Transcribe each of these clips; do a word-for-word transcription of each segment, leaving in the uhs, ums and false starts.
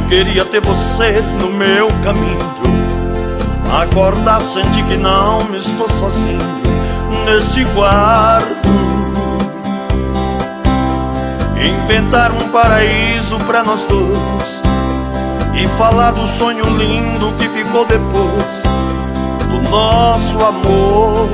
queria ter você no meu caminho. Acordar, sentir que não estou sozinho nesse quarto. Inventar um paraíso pra nós dois e falar do sonho lindo que ficou depois do nosso amor.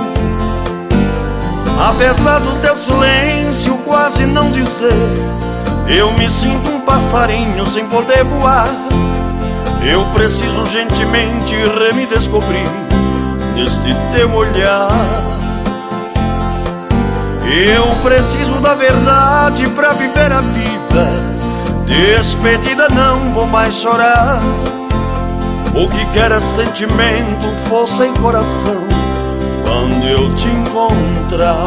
Apesar do teu silêncio quase não dizer, eu me sinto um passarinho sem poder voar. Eu preciso urgentemente me descobrir neste teu olhar. Eu preciso da verdade pra viver a vida. Despedida, não vou mais chorar. O que quer é sentimento, força e coração quando eu te encontrar.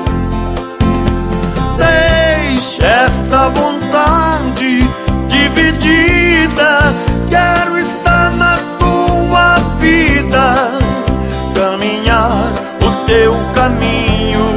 Deixe esta vontade dividida. Quero estar na tua vida, caminhar o teu caminho.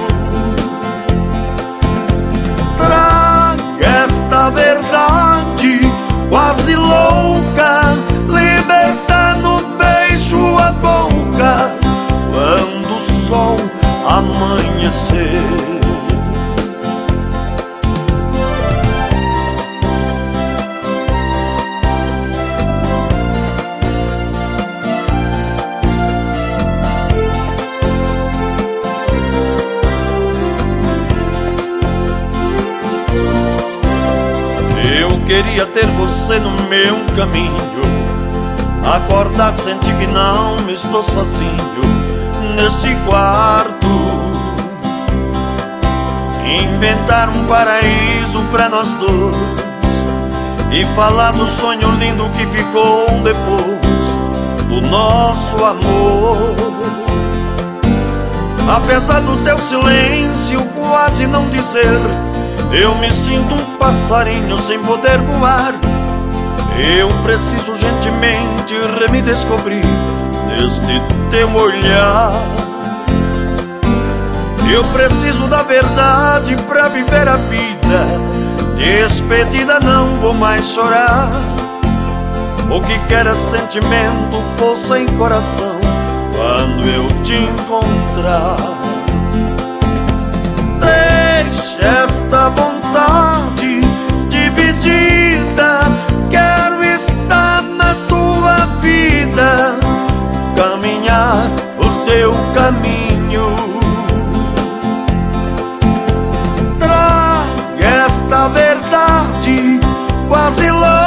Traga esta verdade quase louca, liberta no beijo a boca quando o sol amanhecer. Queria ter você no meu caminho. Acordar, sentir que não estou sozinho nesse quarto. Inventar um paraíso pra nós dois e falar do sonho lindo que ficou depois do nosso amor. Apesar do teu silêncio quase não dizer, eu me sinto um passarinho sem poder voar. Eu preciso urgentemente me descobrir neste teu olhar. Eu preciso da verdade pra viver a vida. Despedida, não vou mais chorar. O que quer é sentimento, força e coração quando eu te encontrar. Deixe esta vontade dividida. Quero estar na tua vida, caminhar o teu caminho. Traga esta verdade quase louca,